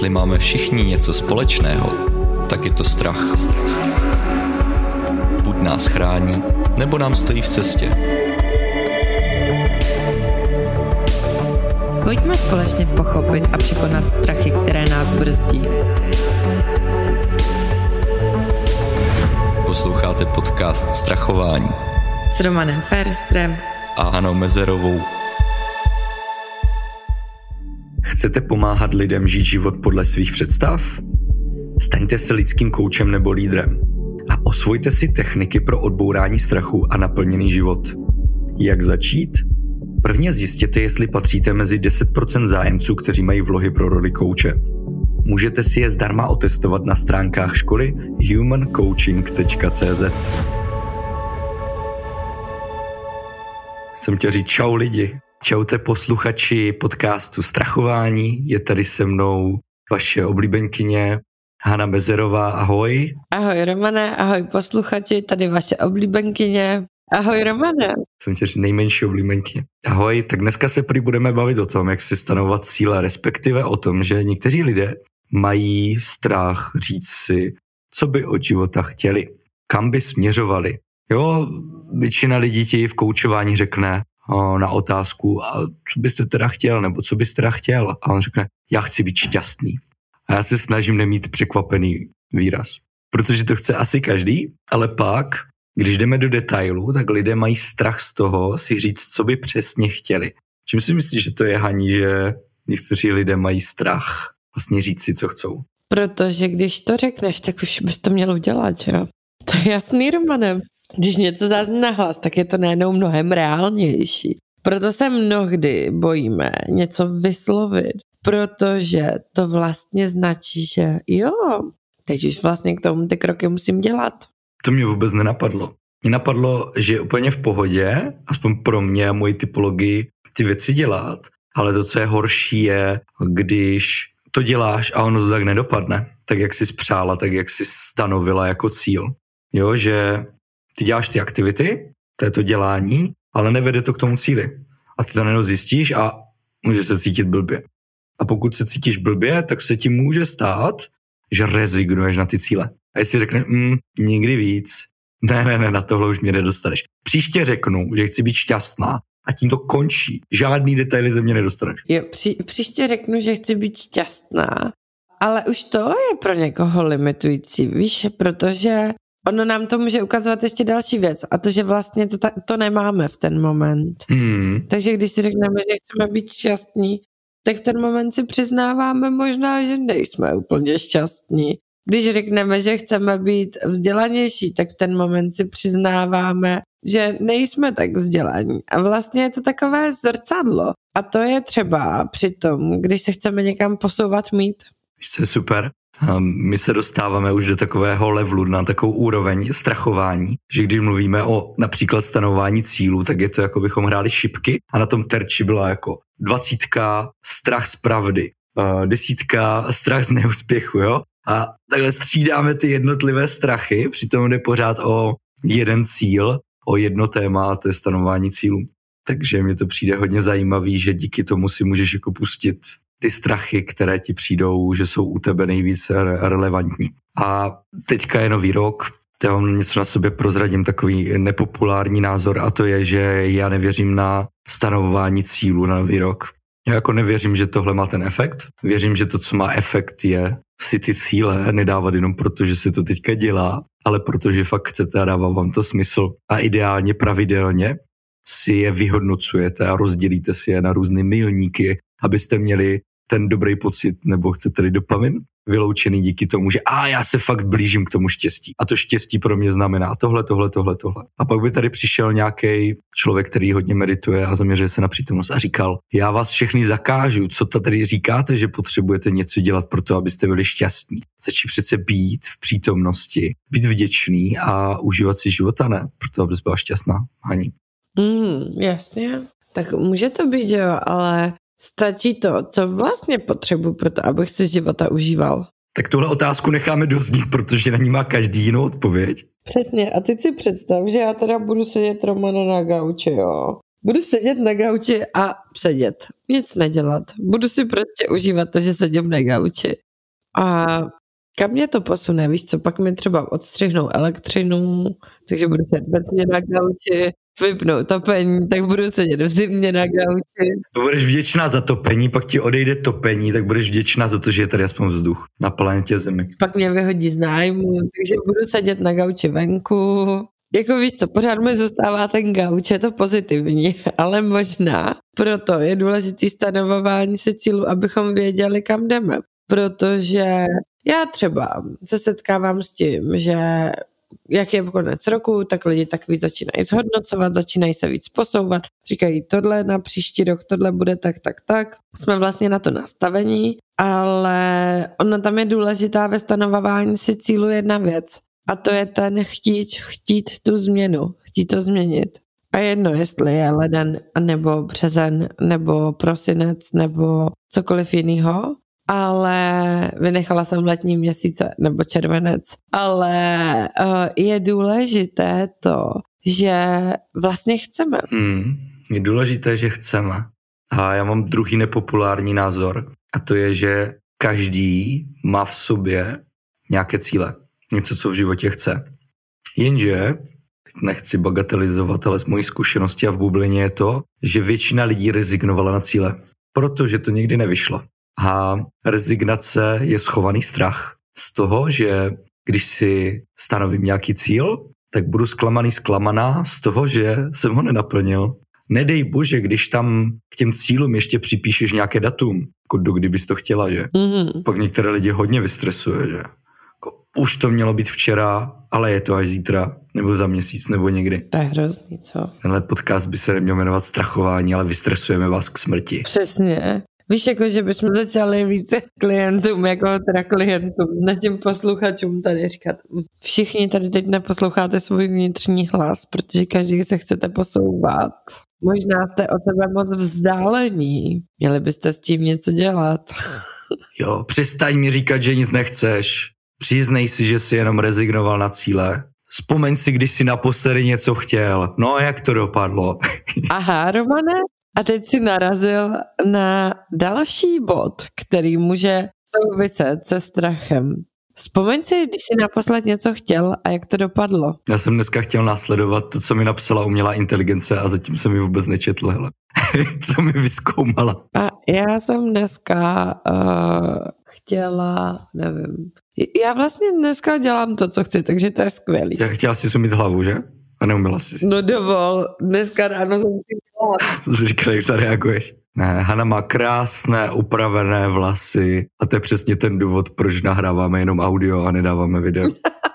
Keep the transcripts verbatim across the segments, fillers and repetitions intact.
Jestli máme všichni něco společného, tak je to strach. Buď nás chrání, nebo nám stojí v cestě. Pojďme společně pochopit a překonat strachy, které nás brzdí. Posloucháte podcast Strachování S Romanem Ferstrem a Hanou Mezerovou. Chcete pomáhat lidem žít život podle svých představ? Staňte se lidským koučem nebo lídrem a osvojte si techniky pro odbourání strachu a naplněný život. Jak začít? Prvně zjistěte, jestli patříte mezi deset procent zájemců, kteří mají vlohy pro roli kouče. Můžete si je zdarma otestovat na stránkách školy human coaching tečka cé zet. Jsem chtěl říct čau lidi. Čaute posluchači podcastu Strachování. Je tady se mnou vaše oblíbenkyně Hana Mezerová. Ahoj. Ahoj Romane, ahoj posluchači, tady vaše oblíbenkyně. Ahoj Romane. Jsem chtěl říct nejmenší oblíbenkyně. Ahoj, tak dneska se prý budeme bavit o tom, jak si stanovat cíle, respektive o tom, že někteří lidé mají strach říct si, co by od života chtěli, kam by směřovali. Jo, většina lidí ti v koučování řekne o, na otázku, a co byste teda chtěl, nebo co byste teda chtěl? A on řekne, já chci být šťastný. A já se snažím nemít překvapený výraz, protože to chce asi každý, ale pak, když jdeme do detailu, tak lidé mají strach z toho si říct, co by přesně chtěli. Čím si myslíš, že to je, Haní, že někteří lidé mají strach vlastně říct si, co chcou? Protože když to řekneš, tak už bys to měl udělat, jo? To je jasný, Romanem. Když něco zazní nahlas, tak je to najednou mnohem reálnější. Proto se mnohdy bojíme něco vyslovit, protože to vlastně značí, že jo, teď už vlastně k tomu ty kroky musím dělat. To mě vůbec nenapadlo. Mě napadlo, že je úplně v pohodě, aspoň pro mě a moji typologii, ty věci dělat, ale to, co je horší, je, když to děláš a ono to tak nedopadne, tak jak jsi spřála, tak jak jsi stanovila jako cíl. Jo, že ty děláš ty aktivity, to je to dělání, ale nevede to k tomu cíli. A ty to najednou zjistíš a může se cítit blbě. A pokud se cítíš blbě, tak se ti může stát, že rezignuješ na ty cíle. A jestli řekne, mm, nikdy víc, ne, ne, ne, na tohle už mě nedostaneš. Příště řeknu, že chci být šťastná a tím to končí. Žádný detaily ze mě nedostaneš. Jo, při, příště řeknu, že chci být šťastná, ale už to je pro někoho limitující, víš, protože ono nám to může ukazovat ještě další věc a to, že vlastně to, ta, to nemáme v ten moment. Hmm. Takže když si řekneme, že chceme být šťastní, tak v ten moment si přiznáváme možná, že nejsme úplně šťastní. Když řekneme, že chceme být vzdělanější, tak v ten moment si přiznáváme, že nejsme tak vzdělaní. A vlastně je to takové zrcadlo. A to je třeba při tom, když se chceme někam posouvat mít. Víš, co je super? My se dostáváme už do takového levelu, na takovou úroveň strachování, že když mluvíme o například stanování cílů, tak je to jako bychom hráli šipky a na tom terči byla jako dvacítka strach z pravdy, desítka strach z neúspěchu, jo? A takhle střídáme ty jednotlivé strachy, přitom jde pořád o jeden cíl, o jedno téma, a to je stanování cílů. Takže mi to přijde hodně zajímavý, že díky tomu si můžeš jako pustit ty strachy, které ti přijdou, že jsou u tebe nejvíc re- relevantní. A teďka je nový rok, já vám něco na sobě prozradím, takový nepopulární názor, a to je, že já nevěřím na stanovování cílů na nový rok. Já jako nevěřím, že tohle má ten efekt. Věřím, že to, co má efekt, je si ty cíle nedávat jenom proto, že se to teďka dělá, ale protože fakt chcete a dává vám to smysl. A ideálně pravidelně si je vyhodnocujete a rozdělíte si je na různé milníky, abyste měli ten dobrý pocit, nebo chcete-li dopamin, vyloučený díky tomu, že a já se fakt blížím k tomu štěstí. A to štěstí pro mě znamená tohle, tohle, tohle, tohle. A pak by tady přišel nějaký člověk, který hodně medituje a zaměřuje se na přítomnost a říkal, já vás všechny zakážu, co tady říkáte, že potřebujete něco dělat pro to, abyste byli šťastní. Začít přece být v přítomnosti, být vděčný a užívat si života, ne? Proto, abys byla šťastná, Haní. Mm, jasně. Tak může to být, jo, ale stačí to, co vlastně potřebuji pro to, abych si života užíval. Tak tuhle otázku necháme doznít, protože na ní má každý jinou odpověď. Přesně. A teď si představ, že já teda budu sedět, Romana, na gauči, jo. Budu sedět na gauči a sedět. Nic nedělat. Budu si prostě užívat to, že sedím na gauči. A kam mě to posune, víš co, pak mi třeba odstřihnou elektřinu, takže budu sedět ve tmě na gauči, vypnou topení, tak budu sedět v zimě na gauči. Budeš vděčná za topení, pak ti odejde topení, tak budeš vděčná za to, že je tady aspoň vzduch na planetě Zemi. Pak mě vyhodí z nájmu, takže budu sedět na gauči venku. Jako víš co, pořád mi zůstává ten gauč, je to pozitivní, ale možná proto je důležitý stanovování si cílu, abychom věděli, kam jdeme. Protože já třeba se setkávám s tím, že jak je konec roku, tak lidi tak víc začínají zhodnocovat, začínají se víc posouvat, říkají tohle na příští rok, tohle bude tak, tak, tak. Jsme vlastně na to nastavení, ale ona tam je důležitá ve stanovování si cílu jedna věc. A to je ten chtít, chtít tu změnu, chtít to změnit. A jedno, jestli je leden, nebo březen, nebo prosinec, nebo cokoliv jiného, ale vynechala jsem letní měsíce, nebo červenec. Ale uh, je důležité to, že vlastně chceme. Hmm, je důležité, že chceme. A já mám druhý nepopulární názor, a to je, že každý má v sobě nějaké cíle. Něco, co v životě chce. Jenže, nechci bagatelizovat, ale z mojí zkušenosti a v bublině je to, že většina lidí rezignovala na cíle, protože to nikdy nevyšlo. A rezignace je schovaný strach z toho, že když si stanovím nějaký cíl, tak budu zklamaný, zklamaná z toho, že jsem ho nenaplnil. Nedej bože, když tam k těm cílům ještě připíšeš nějaké datum, jako do kdy bys to chtěla, že? Mm-hmm. Pak některé lidi hodně vystresuje, že? Už to mělo být včera, ale je to až zítra, nebo za měsíc, nebo někdy. To je hrozný, co? Tenhle podcast by se neměl jmenovat strachování, ale vystresujeme vás k smrti. Přesně. Víš, jako, že bychom začali více klientům, jako teda klientům, na těm posluchačům tady říkat. Všichni tady teď neposloucháte svůj vnitřní hlas, protože každý se chcete posouvat. Možná jste od sebe moc vzdálení. Měli byste s tím něco dělat. Jo, přestaň mi říkat, že nic nechceš. Přiznej si, že jsi jenom rezignoval na cíle. Vzpomeň si, když jsi naposledy něco chtěl. No, jak to dopadlo? Aha, Romane, a teď si narazil na další bod, který může souviset se strachem. Vzpomeň si, když jsi naposled něco chtěl a jak to dopadlo. Já jsem dneska chtěl následovat to, co mi napsala umělá inteligence a zatím jsem mi vůbec nečetl, hele. Co mi vyzkoumala. A já jsem dneska uh, chtěla, nevím, já vlastně dneska dělám to, co chci, takže to je skvělý. Já chtěla si sumit hlavu, že? A neuměla jsi. No dovol, dneska ráno jsem si dělala. Co jsi říkala, jak zareaguješ? Ne, Hana má krásné upravené vlasy a to je přesně ten důvod, proč nahráváme jenom audio a nedáváme video.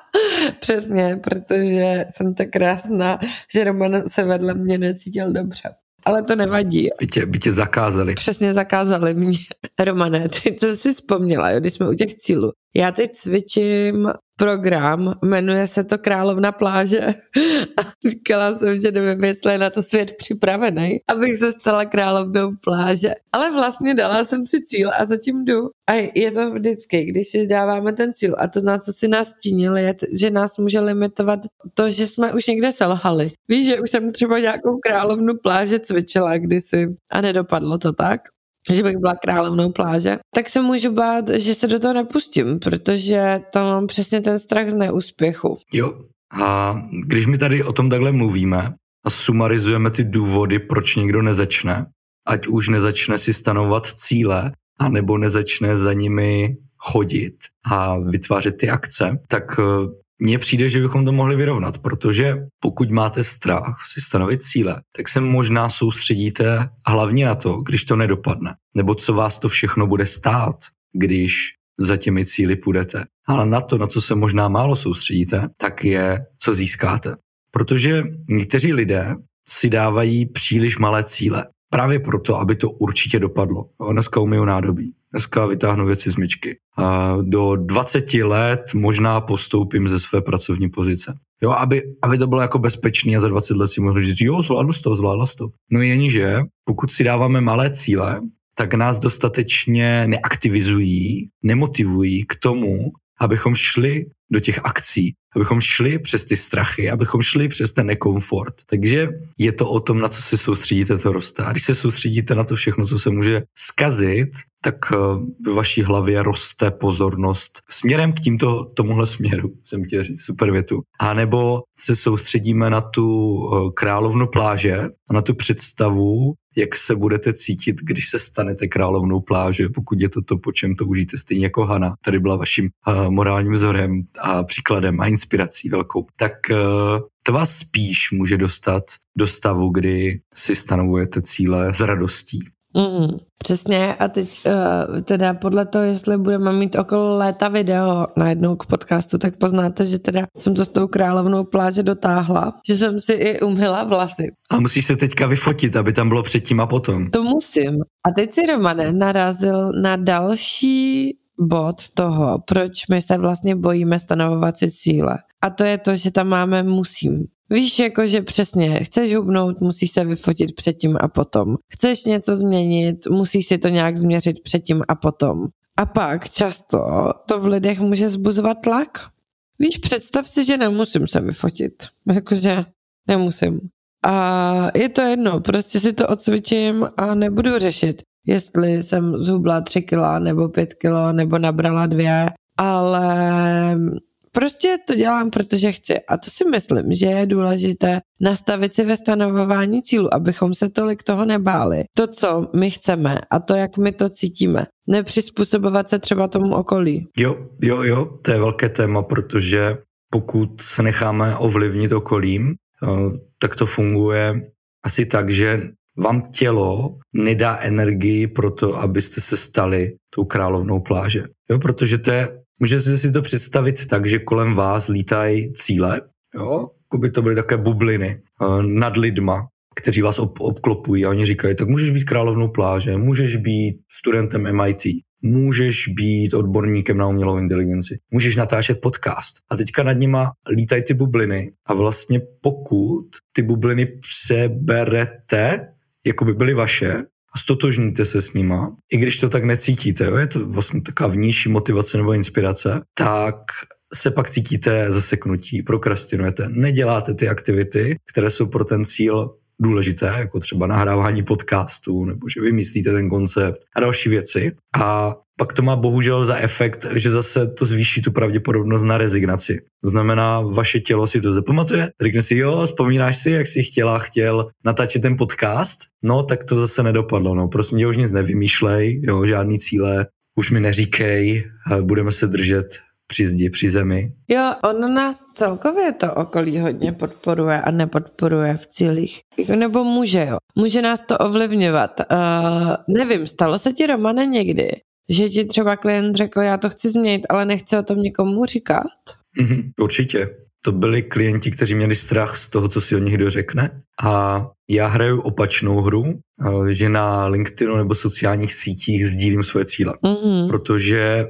Přesně, protože jsem tak krásná, že Roman se vedle mě necítil dobře. Ale to nevadí. By tě, by tě zakázali. Přesně zakázali mě. Romane, ty co jsi vzpomněla, jo, když jsme u těch cílů. Já teď cvičím program, jmenuje se to Královna pláže a říkala jsem, že nevím, jestli je na to svět připravený, abych se stala královnou pláže. Ale vlastně dala jsem si cíl a zatím jdu. A je to vždycky, když si dáváme ten cíl a to, na co si nastínil, je, že nás může limitovat to, že jsme už někde selhali. Víš, že už jsem třeba nějakou královnu pláže cvičila kdysi a nedopadlo to tak, že bych byla královnou pláže, tak se můžu bát, že se do toho nepustím, protože tam mám přesně ten strach z neúspěchu. Jo, a když my tady o tom takhle mluvíme a sumarizujeme ty důvody, proč někdo nezačne, ať už nezačne si stanovat cíle, anebo nezačne za nimi chodit a vytvářet ty akce, tak mně přijde, že bychom to mohli vyrovnat, protože pokud máte strach si stanovit cíle, tak se možná soustředíte hlavně na to, když to nedopadne, nebo co vás to všechno bude stát, když za těmi cíli půjdete. Ale na to, na co se možná málo soustředíte, tak je, co získáte. Protože někteří lidé si dávají příliš malé cíle. Právě proto, aby to určitě dopadlo. Dneska umyju nádobí. Dneska vytáhnu věci z myčky. A do dvaceti let možná postoupím ze své pracovní pozice. Jo, aby, aby to bylo jako bezpečný a za dvacet let si můžu říct, jo, zvládnu to, zvládla to. No jenže, pokud si dáváme malé cíle, tak nás dostatečně neaktivizují, nemotivují k tomu, abychom šli do těch akcí, abychom šli přes ty strachy, abychom šli přes ten nekomfort. Takže je to o tom, na co se soustředíte, to roste. A když se soustředíte na to všechno, co se může zkazit, tak ve vaší hlavě roste pozornost směrem k tímto, tomuhle směru, jsem chtěl říct, super větu. A nebo se soustředíme na tu královnu pláže a na tu představu, jak se budete cítit, když se stanete královnou pláže, pokud je to to, po čem toužíte, stejně jako Hana. Tady byla vaším uh, morálním vzorem a příkladem a inspirací velkou. Tak uh, to vás spíš může dostat do stavu, kdy si stanovujete cíle s radostí. Mm, přesně a teď uh, teda podle toho, jestli budeme mít okolo léta video najednou k podcastu, tak poznáte, že teda jsem to s tou královnou pláže dotáhla, že jsem si i umyla vlasy. A musíš se teďka vyfotit, aby tam bylo předtím a potom. To musím. A teď si, Romane, narazil na další bod toho, proč my se vlastně bojíme stanovovat si cíle. A to je to, že tam máme musím. Víš, jakože přesně, chceš hubnout, musíš se vyfotit předtím a potom. Chceš něco změnit, musíš si to nějak změřit předtím a potom. A pak často to v lidech může zbuzovat tlak. Víš, představ si, že nemusím se vyfotit. Jakože nemusím. A je to jedno, prostě si to odcvičím a nebudu řešit, jestli jsem zhubla tři kila nebo pět kilo nebo nabrala dvě, ale prostě to dělám, protože chci. A to si myslím, že je důležité nastavit si ve stanovování cílu, abychom se tolik toho nebáli. To, co my chceme a to, jak my to cítíme. Nepřizpůsobovat se třeba tomu okolí. Jo, jo, jo, to je velké téma, protože pokud se necháme ovlivnit okolím, tak to funguje asi tak, že vám tělo nedá energii pro to, abyste se stali tou královnou pláže. Jo, protože to je, můžete si to představit tak, že kolem vás lítají cíle, jo, jako by to byly takové bubliny nad lidma, kteří vás ob- obklopují a oni říkají, tak můžeš být královnou pláže, můžeš být studentem M I T, můžeš být odborníkem na umělou inteligenci, můžeš natáčet podcast. A teďka nad nima lítají ty bubliny a vlastně pokud ty bubliny přeberete, jako by byly vaše, a stotožníte se s nima, i když to tak necítíte, jo, je to vlastně taková vnější motivace nebo inspirace, tak se pak cítíte zaseknutí, prokrastinujete, neděláte ty aktivity, které jsou pro ten cíl důležité, jako třeba nahrávání podcastů, nebo že vymyslíte ten koncept a další věci. A pak to má bohužel za efekt, že zase to zvýší tu pravděpodobnost na rezignaci. To znamená, vaše tělo si to zapamatuje, řekne si, jo, vzpomínáš si, jak jsi chtěla, chtěl natáčet ten podcast? No, tak to zase nedopadlo, no, prosím tě, už nic nevymýšlej, jo, žádný cíle, už mi neříkej, budeme se držet při zdi, při zemi. Jo, ono nás celkově to okolí hodně podporuje a nepodporuje v cílích. Nebo může, jo. Může nás to ovlivňovat. Uh, nevím, stalo se ti, Romane, někdy, že ti třeba klient řekl, já to chci změnit, ale nechci o tom nikomu říkat? Mm-hmm, určitě. To byli klienti, kteří měli strach z toho, co si o nich kdo řekne. A já hraju opačnou hru, že na LinkedInu nebo sociálních sítích sdílím svoje cíle. Mm-hmm. Protože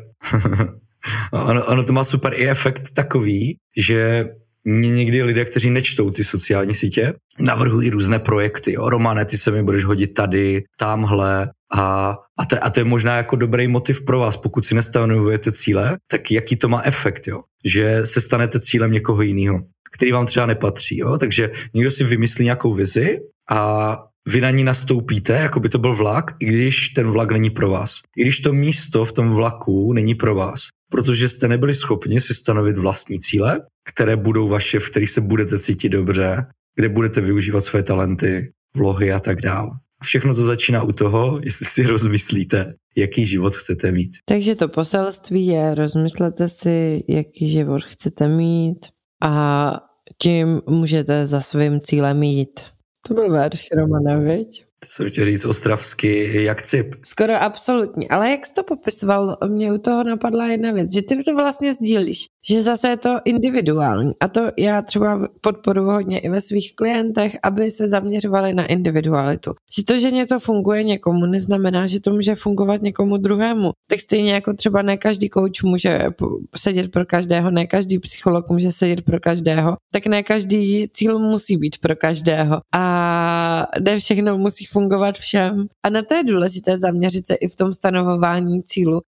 ono, ono to má super i efekt takový, že mě někdy lidé, kteří nečtou ty sociální sítě, navrhují různé projekty. Jo, Romane, ty se mi budeš hodit tady, tamhle. A, a, to, a to je možná jako dobrý motiv pro vás, pokud si nestanovujete cíle, tak jaký to má efekt, jo? Že se stanete cílem někoho jiného, který vám třeba nepatří. Jo? Takže někdo si vymyslí nějakou vizi a vy na ní nastoupíte, jako by to byl vlak, i když ten vlak není pro vás. I když to místo v tom vlaku není pro vás. Protože jste nebyli schopni si stanovit vlastní cíle, které budou vaše, v kterých se budete cítit dobře, kde budete využívat své talenty, vlohy a tak dále. Všechno to začíná u toho, jestli si rozmyslíte, jaký život chcete mít. Takže to poselství je, rozmyslete si, jaký život chcete mít a tím můžete za svým cílem jít. To byl verš, Romane, viď? To jsem chtěl říct ostravsky jak cip. Skoro absolutní, ale jak jsi to popisoval, mě u toho napadla jedna věc, že ty to vlastně sdílíš, že zase je to individuální a to já třeba podporuji hodně i ve svých klientech, aby se zaměřovali na individualitu. Že to, že něco funguje někomu, neznamená, že to může fungovat někomu druhému. Tak stejně jako třeba ne každý coach může sedět pro každého, ne každý psycholog může sedět pro každého, tak ne každý cíl musí být pro každého a ne všechno musí fungovat všem. A na to je důležité zaměřit se i v tom stanovování cílu,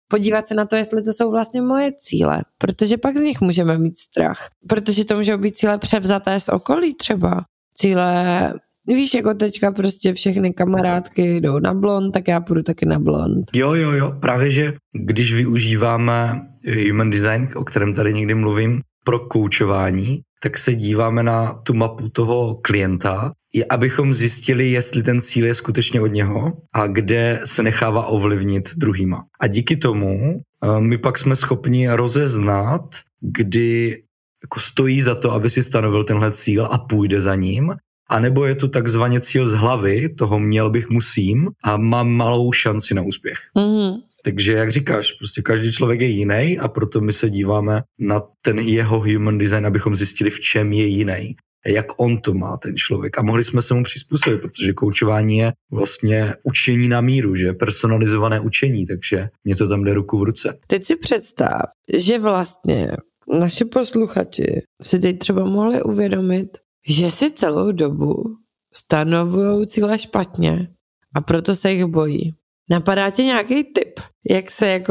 podívat se na to, jestli to jsou vlastně moje cíle, protože pak z nich můžeme mít strach, protože to můžou být cíle převzaté z okolí třeba. Cíle, víš, jako teďka prostě všechny kamarádky jdou na blond, tak já půjdu taky na blond. Jo, jo, jo, právě, že když využíváme human design, o kterém tady někdy mluvím, pro koučování, tak se díváme na tu mapu toho klienta, abychom zjistili, jestli ten cíl je skutečně od něho a kde se nechává ovlivnit druhýma. A díky tomu my pak jsme schopni rozeznat, kdy jako stojí za to, aby si stanovil tenhle cíl a půjde za ním, a nebo je to takzvaně cíl z hlavy, toho měl bych, musím a mám malou šanci na úspěch. Mm. Takže jak říkáš, prostě každý člověk je jiný a proto my se díváme na ten jeho human design, abychom zjistili, v čem je jiný, jak on to má, ten člověk. A mohli jsme se mu přizpůsobit, protože koučování je vlastně učení na míru, že personalizované učení, takže mě to tam jde ruku v ruce. Teď si představ, že vlastně naši posluchači si teď třeba mohli uvědomit, že si celou dobu stanovujou cíle špatně a proto se jich bojí. Napadá tě nějaký tip, jak se jako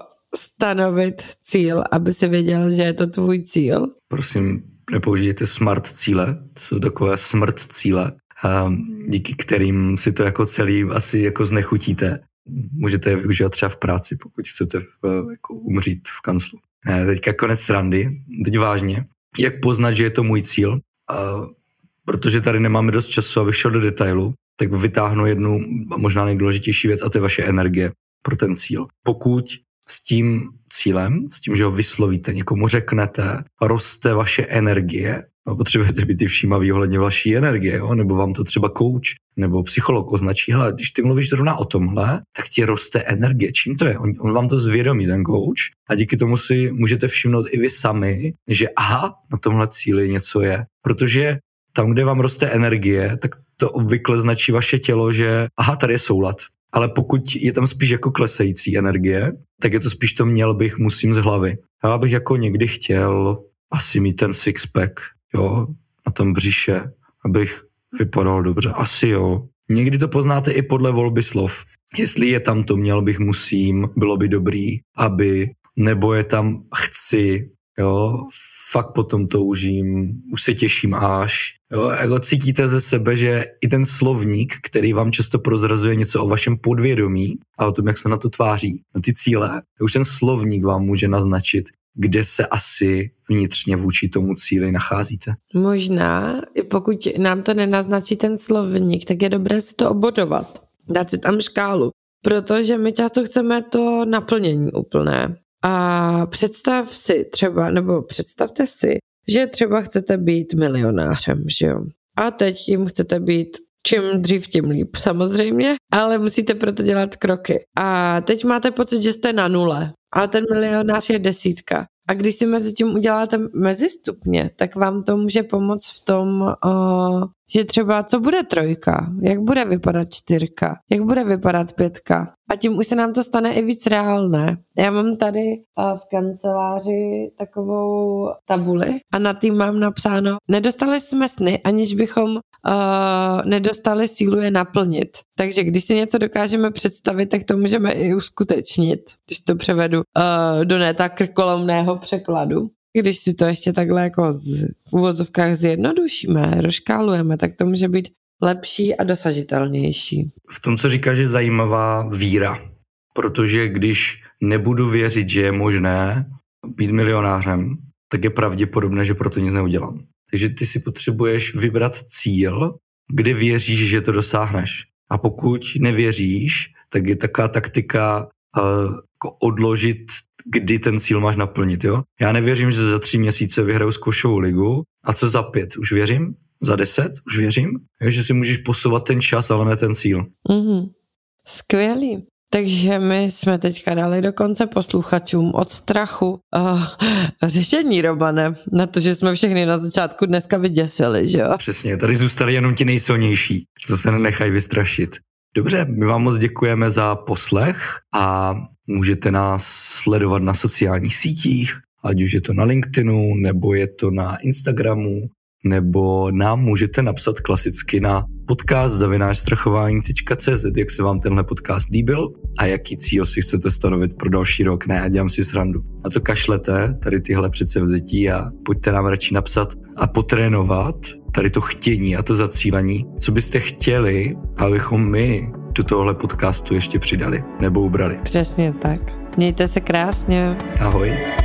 stanovit cíl, aby si věděl, že je to tvůj cíl? Prosím, nepoužijte smart cíle, to jsou takové smrt cíle, díky kterým si to jako celý asi jako znechutíte. Můžete je využívat třeba v práci, pokud chcete jako umřít v kanclu. Ne, teďka konec srandy, teď vážně. Jak poznat, že je to můj cíl? A protože tady nemáme dost času, abych šel do detailu, tak vytáhnu jednu možná nejdůležitější věc a to je vaše energie pro ten cíl. Pokud s tím cílem, s tím, že ho vyslovíte, někomu řeknete, roste vaše energie, no, potřebujete být i všímavý ohledně vaší energie, jo? Nebo vám to třeba coach nebo psycholog označí, hele, když ty mluvíš zrovna o tomhle, tak ti roste energie. Čím to je? On, on vám to zvědomí, ten coach, a díky tomu si můžete všimnout i vy sami, že aha, na tomhle cíli něco je. Protože tam, kde vám roste energie, tak to obvykle značí vaše tělo, že aha, tady je soulad. Ale pokud je tam spíš jako klesající energie, tak je to spíš to měl bych, musím z hlavy. Já bych jako někdy chtěl asi mít ten sixpack, jo, na tom břiše, abych vypadal dobře. Asi jo. Někdy to poznáte i podle volby slov. Jestli je tam to měl bych, musím, bylo by dobrý, aby, nebo je tam chci, jo, fakt potom toužím, už se těším až. Jo, jako cítíte ze sebe, že i ten slovník, který vám často prozrazuje něco o vašem podvědomí a o tom, jak se na to tváří, na ty cíle, už ten slovník vám může naznačit, kde se asi vnitřně vůči tomu cíli nacházíte. Možná, pokud nám to nenaznačí ten slovník, tak je dobré si to obodovat, dát si tam škálu, protože my často chceme to naplnění úplné. A představ si třeba, nebo představte si, že třeba chcete být milionářem, že jo? A teď tím chcete být čím dřív, tím líp, samozřejmě, ale musíte proto dělat kroky. A teď máte pocit, že jste na nule a ten milionář je desítka. A když si mezi tím uděláte mezistupně, tak vám to může pomoct v tom, uh, že třeba co bude trojka, jak bude vypadat čtyřka, jak bude vypadat pětka. A tím už se nám to stane i víc reálné. Já mám tady uh, v kanceláři takovou tabuli a na tým mám napsáno, nedostali jsme sny, aniž bychom uh, nedostali sílu je naplnit. Takže když si něco dokážeme představit, tak to můžeme i uskutečnit, když to převedu uh, do ne tak krkolomného překladu. Když si to ještě takhle jako z, v uvozovkách zjednodušíme, rozškálujeme, tak to může být lepší a dosažitelnější. V tom, co říkáš, je zajímavá víra, protože když nebudu věřit, že je možné být milionářem, tak je pravděpodobné, že proto nic neudělám. Takže ty si potřebuješ vybrat cíl, kde věříš, že to dosáhneš. A pokud nevěříš, tak je taková taktika uh, jako odložit, kdy ten cíl máš naplnit. Jo? Já nevěřím, že za tři měsíce vyhraju squashovou ligu. A co za pět? Už věřím? Za deset? Už věřím? Jo, že si můžeš posouvat ten čas, ale ne ten cíl. Mm-hmm. Skvělý. Takže my jsme teďka dali dokonce posluchačům od strachu uh, řešení, Romane, na to, že jsme všechny na začátku dneska vyděsili, že jo? Přesně, tady zůstali jenom ti nejsilnější, co se nenechají vystrašit. Dobře, my vám moc děkujeme za poslech a můžete nás sledovat na sociálních sítích, ať už je to na LinkedInu, nebo je to na Instagramu, nebo nám můžete napsat klasicky na podcast zavináč strachování tečka cé zet, jak se vám tenhle podcast líbil a jaký cíl si chcete stanovit pro další rok. Ne, já dělám si srandu. Na to kašlete, tady tyhle předsevzetí, a pojďte nám radši napsat a potrénovat tady to chtění a to zacílení, co byste chtěli, abychom my do tohohle podcastu ještě přidali nebo ubrali. Přesně tak. Mějte se krásně. Ahoj.